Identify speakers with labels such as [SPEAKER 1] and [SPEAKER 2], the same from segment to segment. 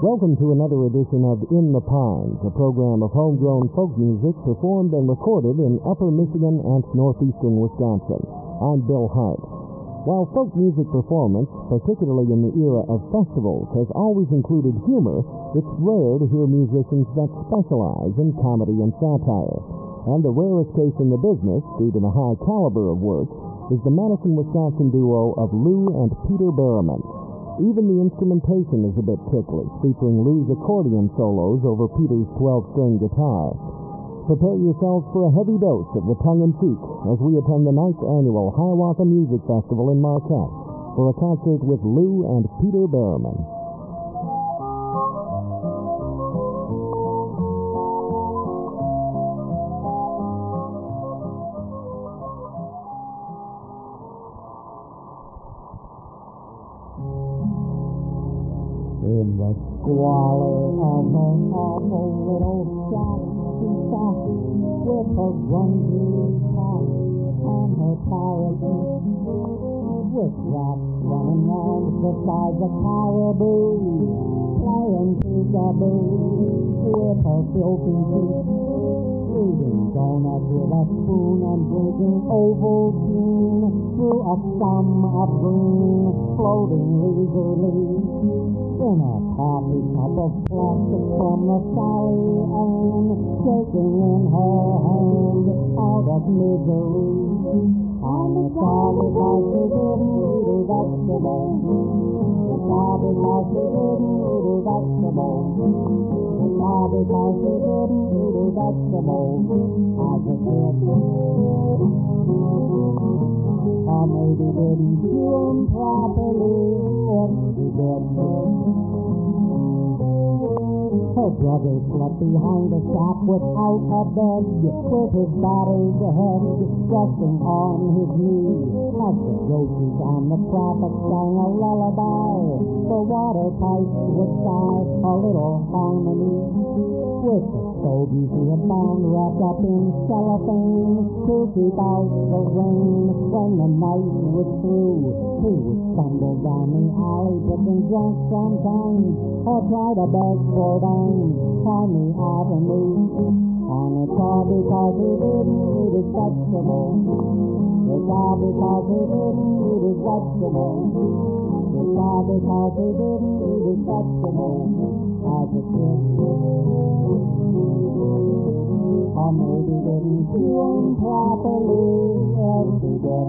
[SPEAKER 1] Welcome to another edition of In the Pines, a program of homegrown folk music performed and recorded in Upper Michigan and northeastern Wisconsin. I'm Bill Hart. While folk music performance, particularly in the era of festivals, has always included humor, it's rare to hear musicians that specialize in comedy and satire. And the rarest case in the business, due to the high caliber of work, is the Madison, Wisconsin duo of Lou and Peter Berriman. Even the instrumentation is a bit ticklish, featuring Lou's accordion solos over Peter's 12-string guitar. Prepare yourselves for a heavy dose of the tongue-in-cheek as we attend the 9th annual Hiawatha Music Festival in Marquette for a concert with Lou and Peter Berriman.
[SPEAKER 2] In the squalor of an awful little shack, she sat with her grungy hat and her parachute, with rats running round beside the caribou, playing peekaboo with her filthy teeth, eating donuts with a spoon and drinking Ovaltine through a summer green, floating leisurely in a coffee cup of plastic from the Sally Ann, shaking in her hand out of misery. And it's all because she didn't eat her vegetables. It's all because she didn't eat her vegetables. It's all because she didn't eat her vegetables as a kid. Or maybe didn't chew them properly if she did. Her brother slept behind a shop without a bed, with his battered head resting on his knee, as the groceries on the traffic sang a lullaby. The water pipes would sigh a little harmony, with the stogies he had found wrapped up in cellophane to keep out the rain when the night was through. He would stumble down the alley, getting drunk sometimes, or try to beg for dimes on the avenue. And it's all because he didn't eat his vegetables. It's all because he didn't eat his vegetables. It's all because he didn't eat his vegetables as a kid. Or maybe didn't chew them properly as he did.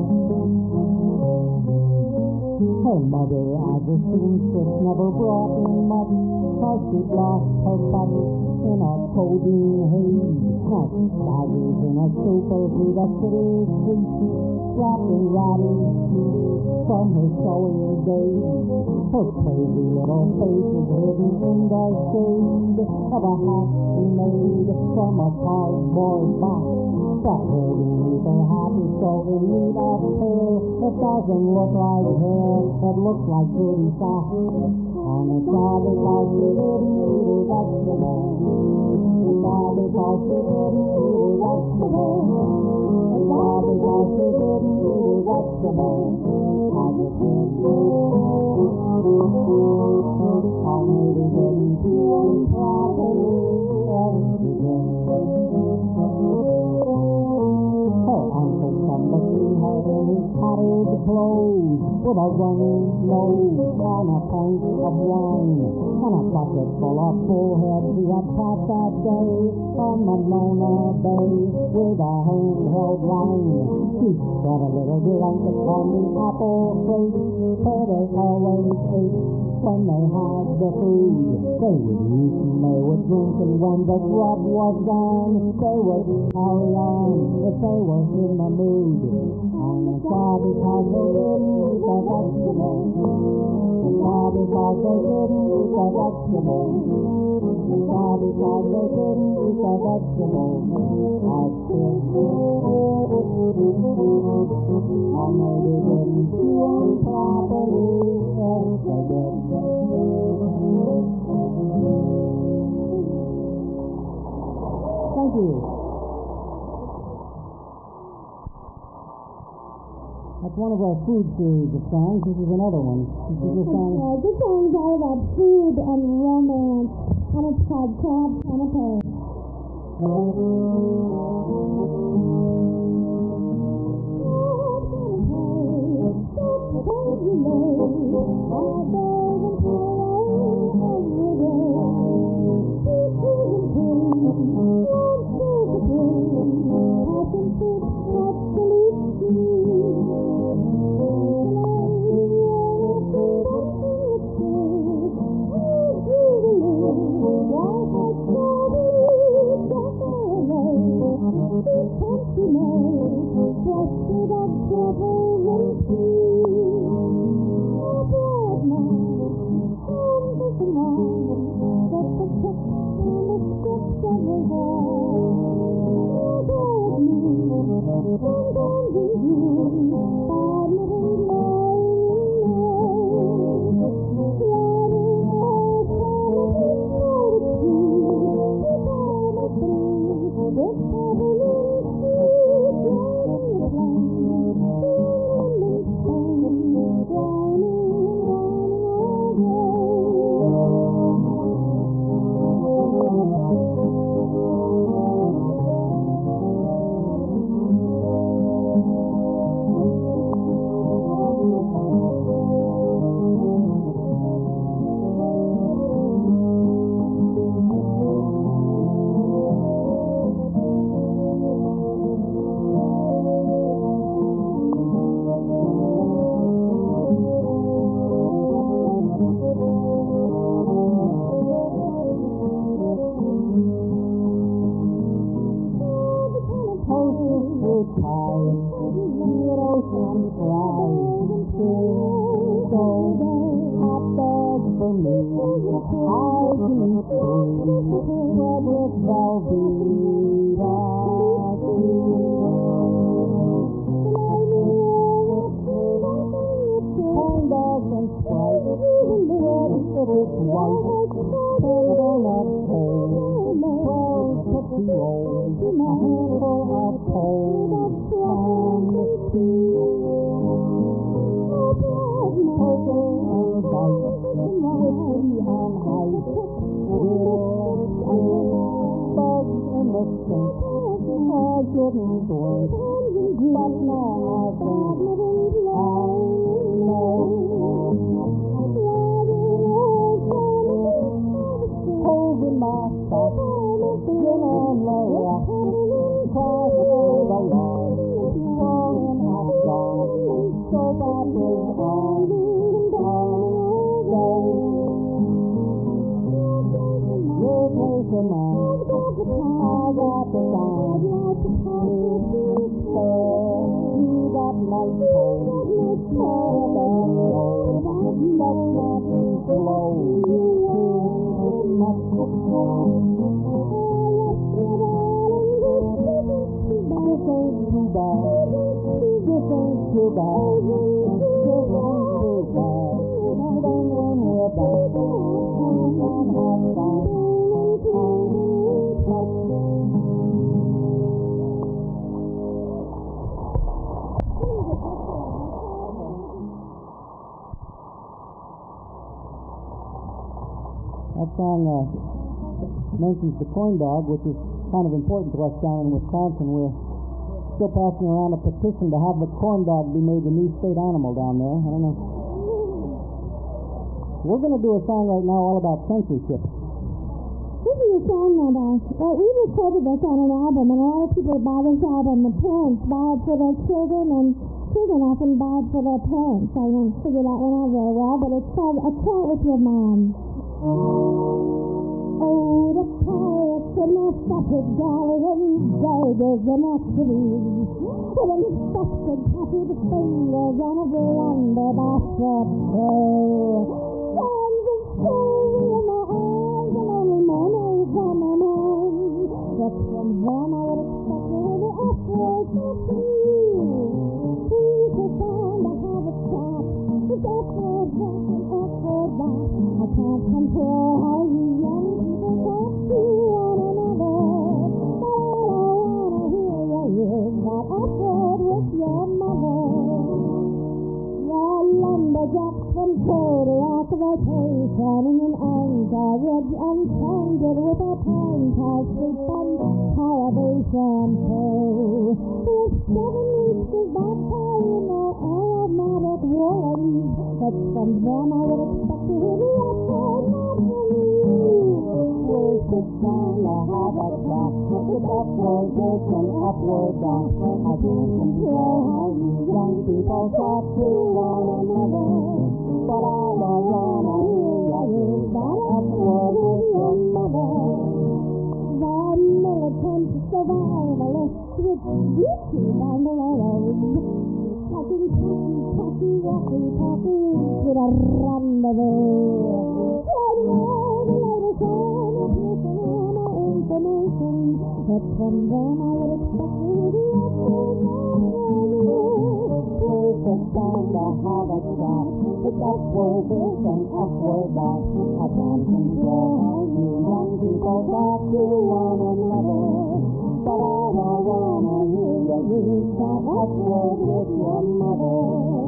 [SPEAKER 2] Her mother, as a seamstress, never brought in much, cause she'd lost her butt in a codeine haze. Not daggers in a super through the city streets, dropping ratties from her sewing days. Her crazy little face is hidden in the shade of a hat she made from a cardboard box. But holding her hat is so in need of hair, it doesn't look like hair, it looks like dirty socks. And it's all because she didn't eat her vegetables. It's all because she didn't eat her vegetables. It's all because she didn't eat her vegetables as a kid. Or maybe didn't chew them properly as she did. Her uncle from the sea had in his tattered clothes, with a running nose and a pint of wine, and a bucket full of bullheads he had caught that day on the Mona Bay with a handheld line. He spread a little blanket on the apple crate, where they always ate when they had the food. They would eat and they would drink, and when the grub was gone, they would carry on if they were in the mood. And it's all because they didn't eat the vegetables. It's all because they didn't eat the vegetables. It's all because they didn't eat the vegetables as kids. Or maybe didn't chew them properly as they did. Thank you. That's one of our food series of songs. This is another one. This is a song.
[SPEAKER 3] This song is all about food and romance, and it's called Crab Canapé.
[SPEAKER 2] That song mentions the corn dog, which is kind of important to us down in Wisconsin. We're still passing around a petition to have the corn dog be made the new state animal down there. I don't know. We're going to do a song right now all about censorship.
[SPEAKER 3] This is a song that we recorded this on an album, and a lot of people buy this album. The parents buy it for their children, and children often buy it for their parents. I don't figure that one out very well, but it's called A Chat with Your Mom. Oh, the pirates in their spotted galleries, daggers and axes, with infested copied sailors on a veranda basket tray. Sands of stone in my eyes and only memories on my mind. But from them I would expect a little effort to see. We could find to have a chat, with effort back and effort back. I can't control how you young people talk to one another, but all I wanna hear is that effort with your mother. edge untangled with a pine-parsley fun, holiday shampoo. With 7 weeks of baptized in their aromatic woolens, but from them I would expect to hear the upward mountain. We'll sit down to have a chat with upward this and upward that. I can't control how you young people talk to one another, but I don't wanna hear you use that upward with your mother. The militant survivalist with YouTube on the road, talking talky, walkie-talkie to the rendezvous. The latest on the panorama information, but from them I would expect to hear the upward mountain. We'll sit down to have a chat. It's upward this and upward that. I can't control how you young people talk to one another, but I don't wanna hear you use that upward with your mother.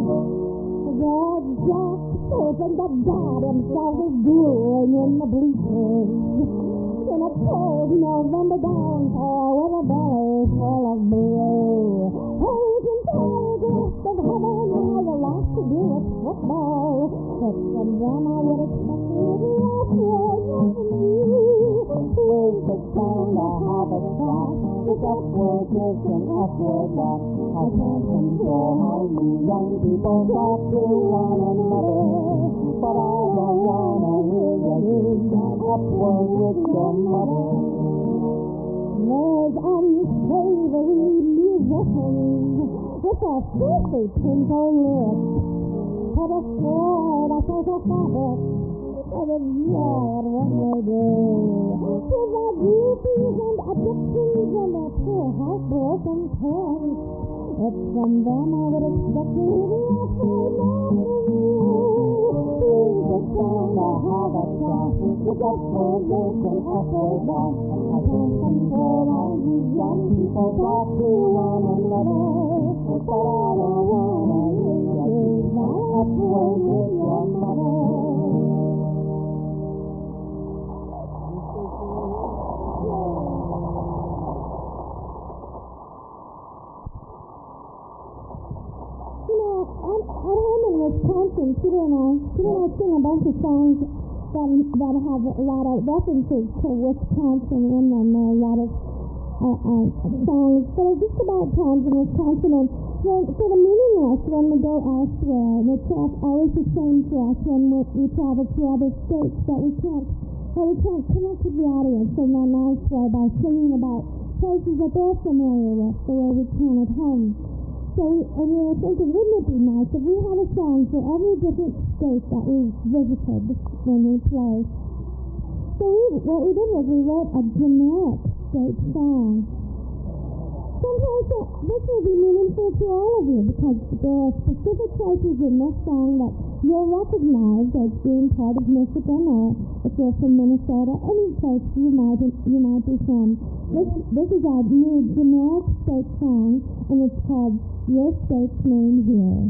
[SPEAKER 3] Red Jack opened up God himself is drooling in the bleachers. In a cold November downpour with a belly full of blue. Agent August of heaven has a lot to do with football, but from them I would expect to hear the upward mountain. We'll sit down to have a chat. It's upward this and upward that. I can't control how you young people talk to one another, but I don't wanna hear you use that upward with your mother. There's unsavory musicians with a filthy twinkle lip, but a sword I say for fabric, but it's yard what they do. With their duties and addictions and their poor heartbroken parents, it's from them I would expect to hear the upward mountain. We'll sit down to have a chat. It's upward this and upward that. I can't control how you young people talk to one another, but I don't wanna hear you use that upward with your mother. At home in Wisconsin, Peter and I sing a bunch of songs that have a lot of references to Wisconsin in them. There are a lot of songs that are just about towns in Wisconsin, and sort of meaningless when we go elsewhere. And it's always the same to us when we travel to other states, that we can't connect with the audience in a nice way by singing about places that they're familiar with the way we can at home. So we were thinking, wouldn't it be nice if we had a song for every different state that we visited when we play? So what we did was we wrote a generic state song. Sometimes this will be meaningful to all of you because there are specific places in this song that you'll recognize as being part of Michigan, or if you're from Minnesota, any place you might be from. This is our new generic state song, and it's called Your State's Name Here.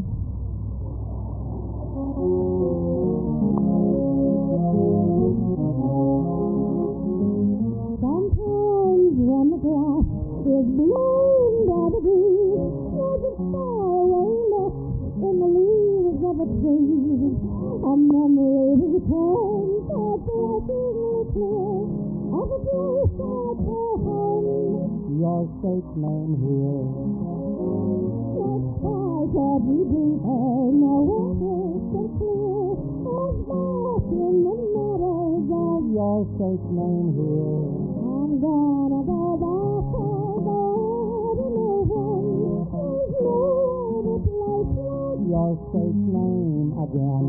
[SPEAKER 3] Sometimes when the grass is blown by the breeze, there's a sorrow left in the leaves of a tree. A memory returns so blessingly clear of a place I call home. Your state's name here. The skies are deeper, no weather so clear. There's life in the meadows of your state's name here. I'm gonna go back home, to no one. There's no other place like your state's name again.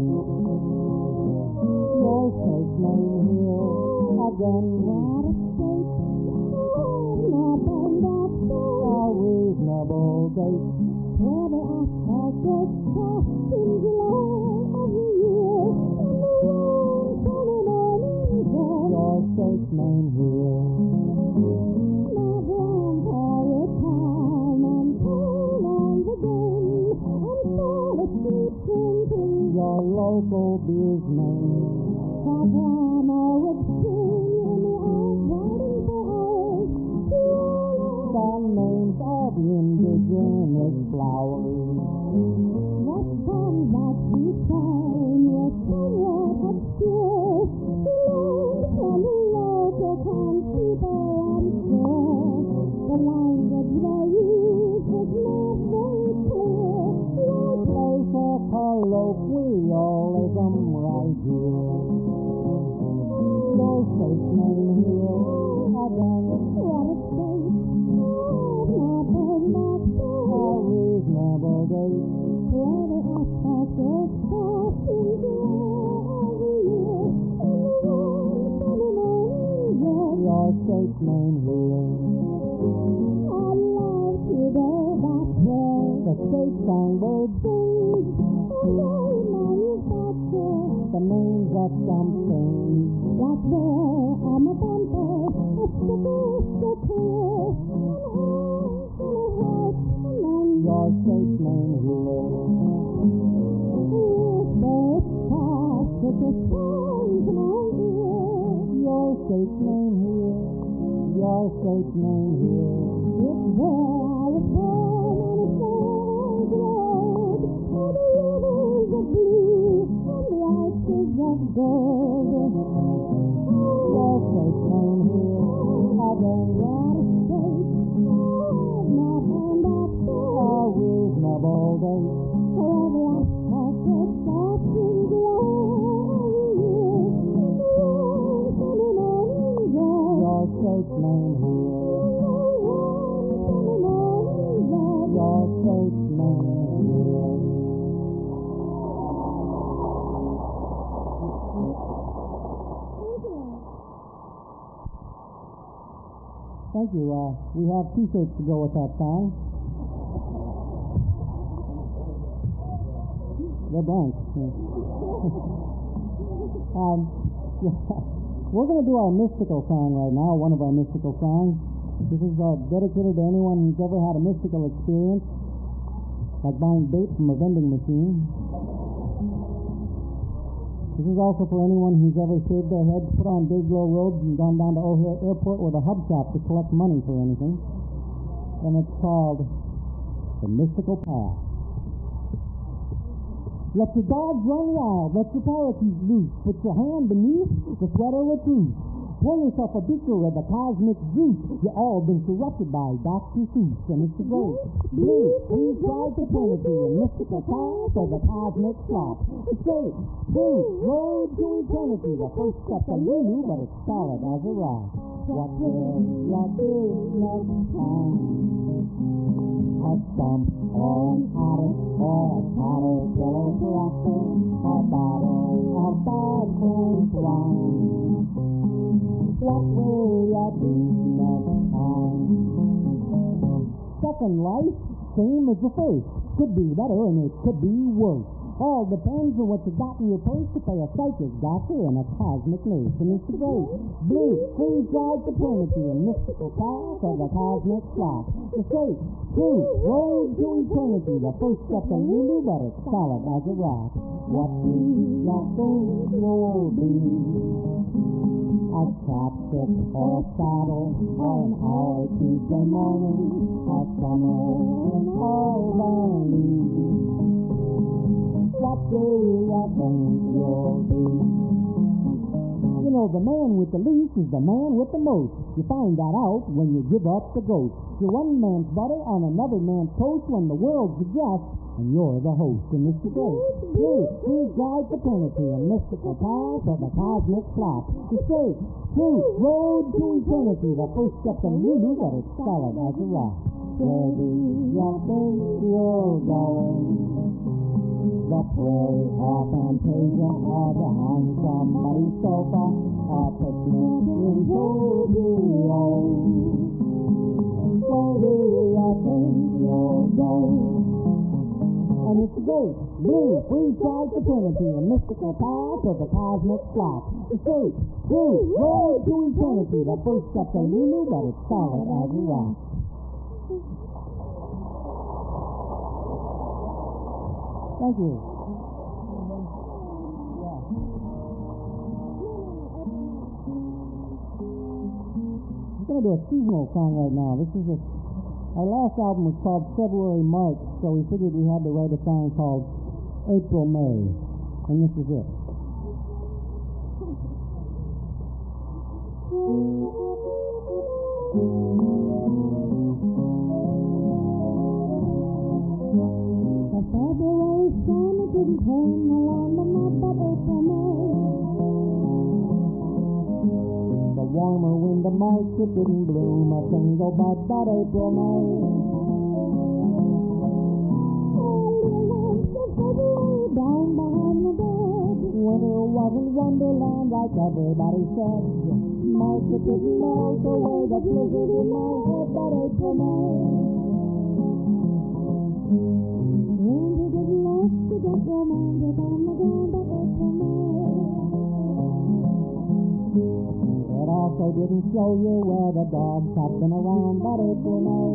[SPEAKER 3] Your state's name here again. What a state, not on that state. A reasonable date. Where the asphalt gets cast in July every year, and the rain coming on easy. Your state's name here. My grandpa would come and turn on the game and fall asleep drinking your local beer's name. My grandma would people unsure. The language they use is not very clear.
[SPEAKER 2] Play for colloquialism right here. Your safe name here again.
[SPEAKER 3] What a state. I've not been
[SPEAKER 2] A reasonable date.
[SPEAKER 3] where the asphalt is passing every year.
[SPEAKER 2] Your safe name here.
[SPEAKER 3] I love to go back there.
[SPEAKER 2] The state songbird
[SPEAKER 3] Things manufacture.
[SPEAKER 2] the names of something.
[SPEAKER 3] Like there on the bumper, a sticker so clear.
[SPEAKER 2] Your safe name here. Your safe name here. Your safe name here.
[SPEAKER 3] It's where I was born on a road, where the rivers of blue and the arches of gold.
[SPEAKER 2] Your safe name here. Again,
[SPEAKER 3] What a state, not and
[SPEAKER 2] a reasonable date.
[SPEAKER 3] where the asphalt is passing
[SPEAKER 2] Your safe name here. Your safe name here. Thank you. We have T-shirts to go with that song. They're blank. We're going to do our mystical song right now, one of our mystical songs. This is dedicated to anyone who's ever had a mystical experience, like buying bait from a vending machine. This is also for anyone who's ever shaved their heads, put on big low robes, and gone down to O'Hare Airport with a hubcap to collect money for anything. And it's called The Mystical Path. Let your dogs run wild, let your parakeets loose, put your hand beneath the sweater of truth. Pour yourself a beaker of the cosmic juice. You've all been corrupted by Dr. Seuss, and it's the great blue, free drive eternity, and mystical path of the cosmic slop. Escape, blue, road to eternity, the first step to Lulu, but it's solid as a rock. What will you do next time? A stump or an attic or a caterpillar tractor, a bottle of bad French wine. What will you do next time? Second life, same as the first. Could be better and it could be worse. All depends on what you got in your purse to pay a psychic doctor and a cosmic nurse. And it's the great blue, free drive eternity, and mystical path of the cosmic slot. The safe, true, road to eternity, the first step to Lulu, but it's solid as a rock. What do you think you'll be? A chopstick or a saddle or an hour Tuesday morning, a summer in Albany. What do you think you'll be? You know, the man with the least is the man with the most. You find that out when you give up the ghost. You're one man's butter on another man's toast when the world's the guest and you're the host. And Mr. Great, please guide eternity and mystical path of the cosmic plot. The safe, true, road to eternity, the first step to Lulu, but it's solid as a rock. Where do you think you're going? The prairie or Fantasia or behind somebody's sofa or picnic in Tokyo. Where do you think you're going? And it's the great blue, free drive eternity, and mystical path of the cosmic slot. The safe, true, road to eternity, the first step to Lulu, but it's solid as a rock. Thank you. I'm going to do a seasonal song right now. Our last album was called February March, so we figured we had to write a song called April May, and this is it.
[SPEAKER 3] The February sun didn't turn the land of my bubble for me.
[SPEAKER 2] The warmer wind of March, it didn't bloom a single bud that April, May.
[SPEAKER 3] Down behind the bed,
[SPEAKER 2] Winter wasn't Wonderland like everybody said. March, it didn't melt away the blizzard in my head that April, May.
[SPEAKER 3] winter didn't last to get romantic on the ground, but April, May.
[SPEAKER 2] It also didn't show you where the dogs had been around that April, May.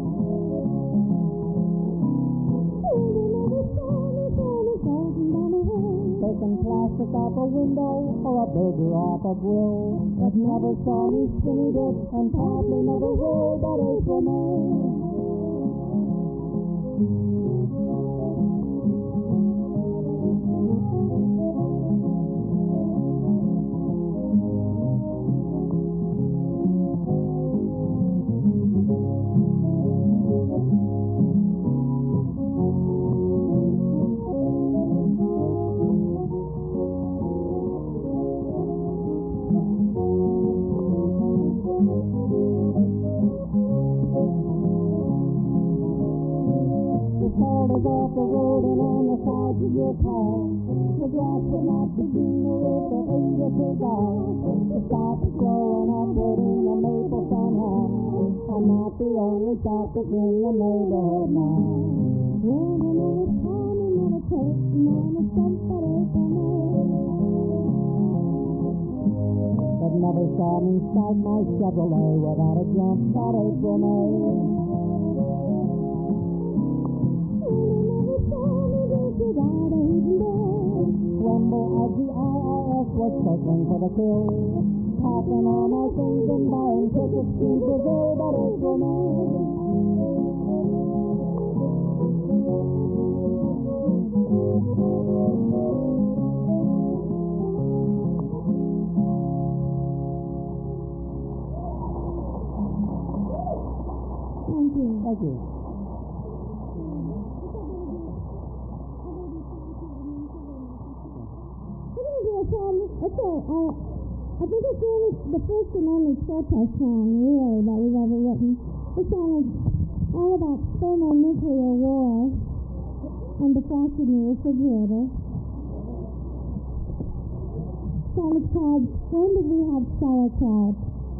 [SPEAKER 2] Taking plastic off a window or a burger off a grill. It never saw me skinny dip and probably never will that April, May. Off the road and on the sides of your car. The grass will not be greener if the age of your dog. The stops growing upward in the maple somehow. I'm not the only thought that's in the neighborhood now.
[SPEAKER 3] When another time, another place, another somebody for me.
[SPEAKER 2] It never saw me start my Chevrolet without a jump that April, May. Tremble as the IRS was searching for the kill. Packing all my things and buying tickets to Brazil that April, May.
[SPEAKER 3] Thank you.
[SPEAKER 2] Thank you.
[SPEAKER 3] I think it's really the first and only protest song, really, that we've ever written. This song is all about thermonuclear war and defrosting your refrigerator. The song is called When Did We Have Sauerkraut?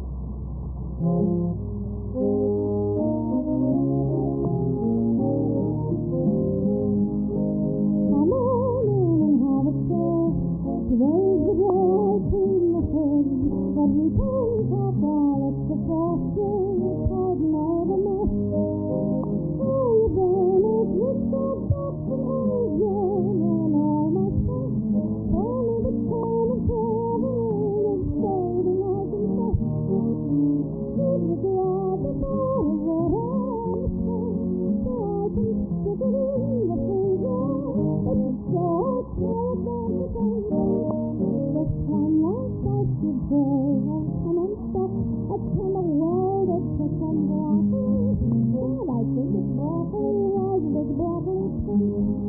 [SPEAKER 3] Come on in and have a share. Today's the day, clean the fridge. But we can't talk while it's the frosting. It's hard and all the mess. Oh, you burn it with that box and oil and all my stuff. Only the kind of traveling is saving I confess. Give me the other side of what I'm saying. So I can stick it in the freezer. It's so cold on the table. This time last I should say, and I'm stuck. I tell a word, it's a broccoli. And I think it's broccoli, as big broccoli too.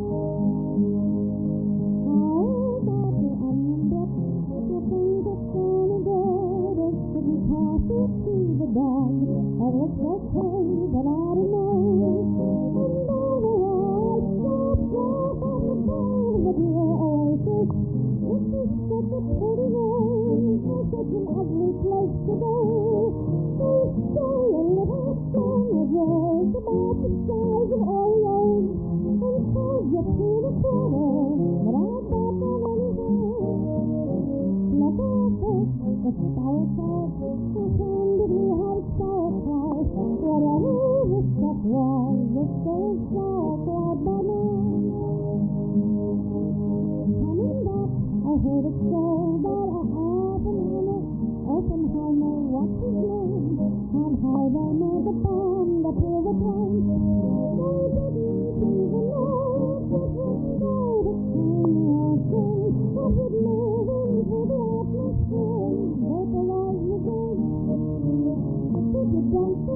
[SPEAKER 3] How about the onion dip? You think it's gonna good? It shouldn't pass it to the dog. And it's okay, but I don't know. And overall, it's so tough on the bone, but you're oasis. This is such a pretty name for such an ugly place to go. Please say a little song of yours about the size of Oreos and tells you peanut butter, but I got that anyhow. Look out there, the sauerkraut. How can did we have sauerkraut? Whatever the stuff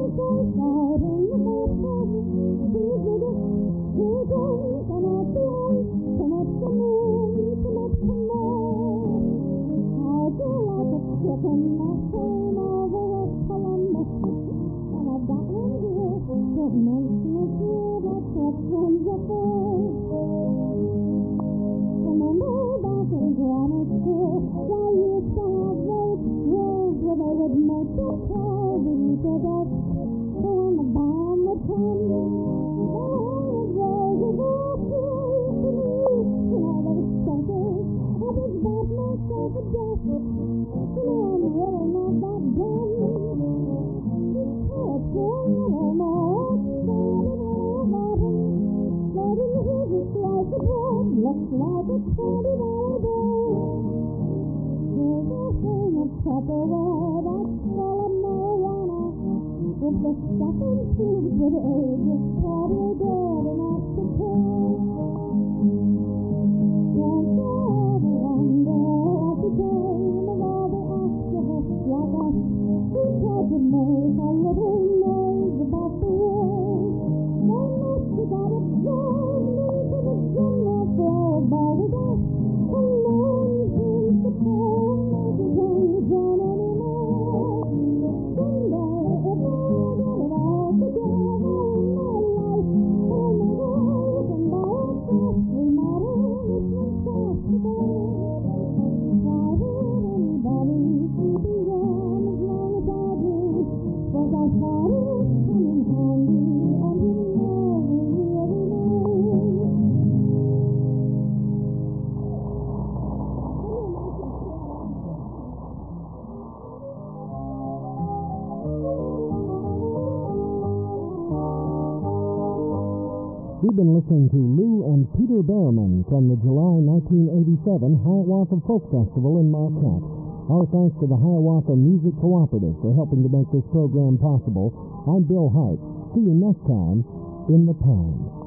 [SPEAKER 1] We've been listening to Lou and Peter Behrman from the July 1987 Hiawatha Folk Festival in Marquette. Our thanks to the Hiawatha Music Cooperative for helping to make this program possible. I'm Bill Hart. See you next time in the Pond.